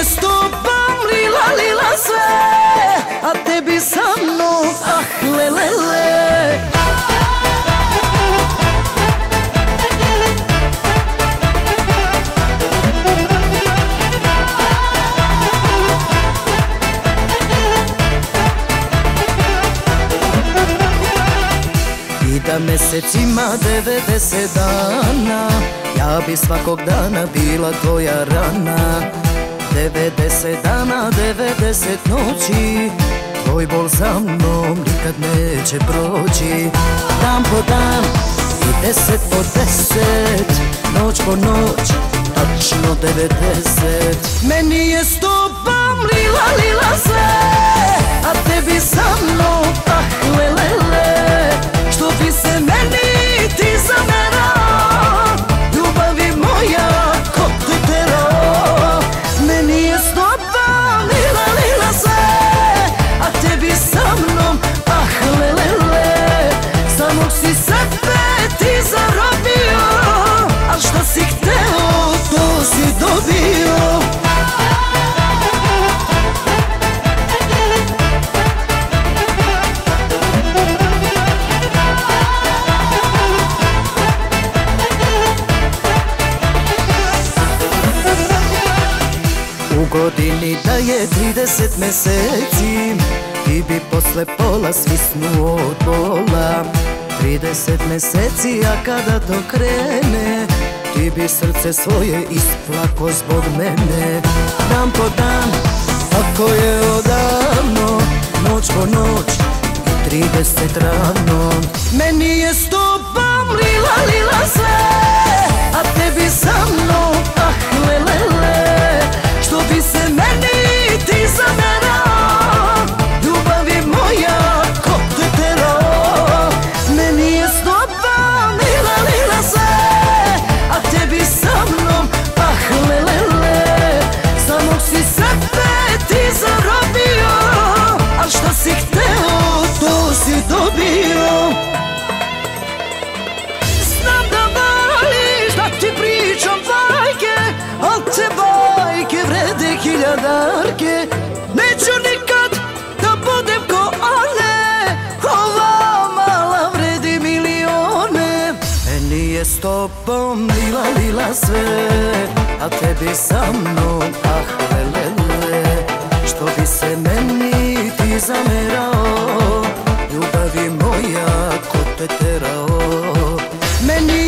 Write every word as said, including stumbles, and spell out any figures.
je s tobom lila, lila sve, a tebi sa mnom, ah, lelele. I da mesecima devedeset dana, ja bi svakog dana bila tvoja rana. Devedeset dana, devedeset noći, tvoj bol za mnom nikad neće proći. Dan po dan i deset po deset, noć po noć, tačno devedeset. Meni je s tobom lila, lila sve, a tebi sa mnom, ah, lelele. Što bi se meni ti zamerao, ljubavi moja, ko te terao. Meni je s tobom lila, lila sve, a tebi sa mnom, ah, lelele. Samog si sebe ti zarobio, al šta si hteo, to si dobio. U godini da je trideset meseci, ti bi posle pola svisnuo od bola. Trideset meseci, a kada to krene, ti bi srce svoje isplako zbog mene. Dan po dan, tako je odavno, noć po noć i trideset rano. Meni je s tobom lila, lila sve, a tebi sa mnom, ah, lelele. Što bi se meni ti zamerao, ljubavi moja, ko te terao. Meni je s tobom lila, lila sve, a tebi sa mnom, ah, lelele. Samog si sebe ti zarobio, al šta si hteo, to si dobio. Znam da voliš da ti pričam bajke, al te bajke vrede hiljadarke. Neću nikad da budem ko one, ova mala vredi milione. Meni je s tobom lila, lila sve, a tebi sa mnom, ah, lelele. Što bi se meni ti zamerao, ljubavi moja, ko te terao. Meni